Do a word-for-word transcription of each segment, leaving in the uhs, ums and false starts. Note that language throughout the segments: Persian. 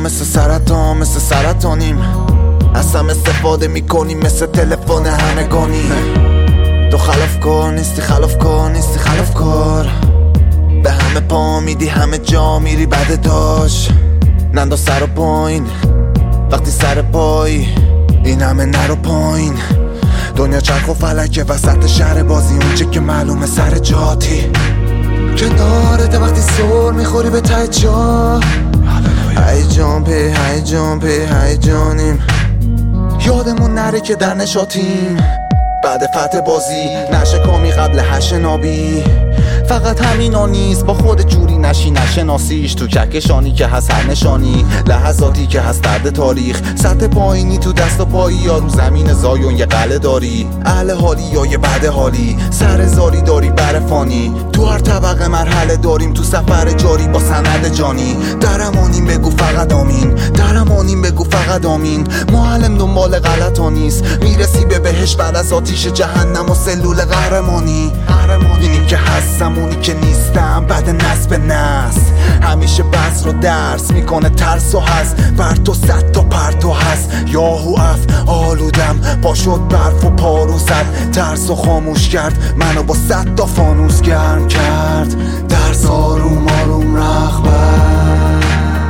مثل سرطان مثل سرطانیم، از هم استفاده میکنیم مثل تلفن همگانی. تو خلاف کار نیستی خلاف کار نیستی خلاف کار، به همه پا میدی همه جا میری بعد داشت. ننداز سر و پایین وقتی سر پایی، این همه نرو پایین. دنیا چرخ و فلکه وسط شهر بازی، اونچه که معلومه سر جاتی. کنارته وقتی سر میخوری به ته جا، هیجان پی هیجان پی هیجانیم. یادمون نره که در نشاتیم، بعد فتح بازی نشکامی قبل هش نابی. فقط همینا نیست، با خود جوری نشی نشناسیش. تو کهکشانی که هست هر نشانی، لحظاتی که هست درد تاریخ. سطح پایینی تو دست و پایی، یا رو زمین زایون یه قله داری. اهل حالی یا یه بد حالی، سر زاری داری بر فانی. تو هر طبقه مرحله داریم، تو سفر جاری با سند جانی. درمانیم بگو فقط آمین، درمانیم بگو فقط آمین. معلم دنبال غلطا نیست، میرسی به بهش بعد از آتیش جهنم و سلول قهرمانی. اینی که هستم اونی که نیستم، بعد نصب نصب همیشه بس رو درس میکنه ترس و هست. بر تو صد تا پرتو هست، یاهو اف آلودم پا شد برف و پارو زد. ترس و خاموش کرد منو با صد تا فانوس گرم کرد. درس آروم آروم رغبت.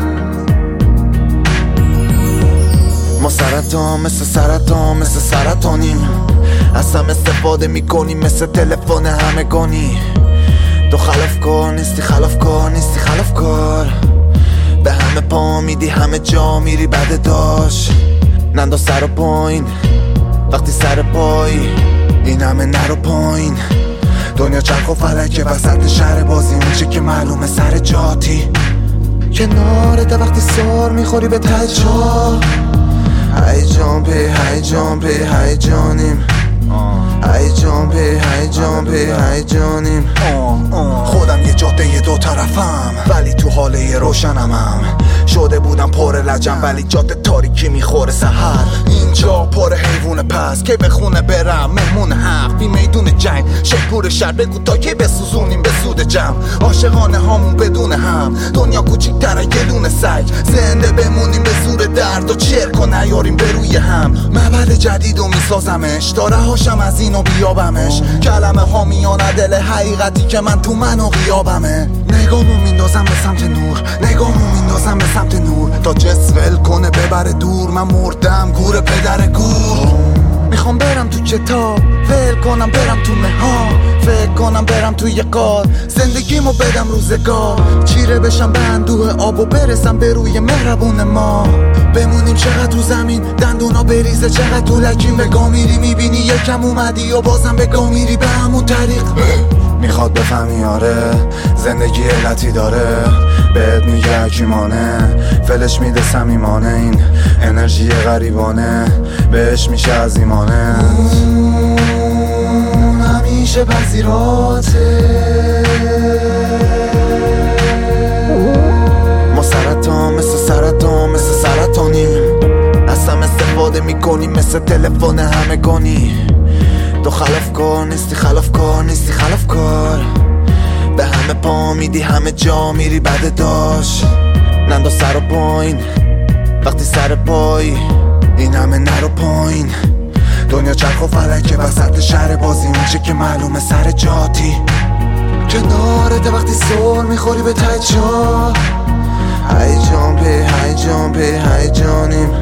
ما سرطان مثل سرطان مثل سرطانیم، از هم استفاده میکنیم مثل تلفن همگانی. تو خلاف کار نیستی خلاف کار نیستی خلاف کار، به همه پا میدی همه جا میری بعد داشت. ننداز سر و پایین وقتی سر پایی، این همه نرو پایین. دنیا چرخ و فلکه وسط شهر بازی، اونچه که معلومه سر جاتی. کنارته وقتی سر میخوری به ته جا، هیجان پی هیجان پی هیجانیم. هیجان پی هیجان پی هیجانیم. خودم یه جاده دو طرفم، ولی تو حاله روشنمم. شده بودم پر لجم، ولی جاده تاریکی میخوره سحر. اینجا پر حیوان پس که به خونه برم، مهمون حق بی میدون جنگ. شکور شهر بگو تا که بسوزونیم به سود جمع. عاشقانه هامون بدون هم، دنیا کوچیک‌تره یه دونه سگ. زنده بمونیم به زور درد و چرک و نیاریم به روی هم. معبد جدید و میسازمش تا رهاشم از اینو بیابمش. کلمه ها میانه دل حقیقتی که من تو منو غیابمه. نگامو میندازم به سمت نور، نگامو میندازم به سمت نور. تا جسول کنه ببره دور، من مردم گور پدر گور. میخوام برم تو کتاب ول کنم برم تو مها، فکر کنم برم توی قار. زندگیمو بدم روزگار، چیره بشم به اندوه آب و برسم به روی مهربون ما. بمونیم چقدر رو زمین دندونا بریزه، چقدر تو لکیم. بگاه میری میبینی یکم اومدی و بازم بگاه میری به همون طریق. میخواد بفهمی آره زندگی علتی داره، بهت میگه حکیمانه فلش میده صمیمانه. این انرژی غریبانه بهش میشه عظیمانه. اون همیشه پذیراته. ما سرطان مثل سرطان مثل سرطانیم، از هم استفاده میکنیم مثل تلفن همگانی. تو خلاف کار نیستی خلاف کار نیستی خلاف کار، به همه پا میدی همه جا میری بعد داشت. ننداز سر و پایین وقتی سر پایی، این همه نرو پایین. دنیا چرخ و فلکه وسط شهر بازی، اونچه که معلومه سر جاتی. کنارته وقتی سر میخوری به ته جا، هیجان پی هیجان پی هیجانیم.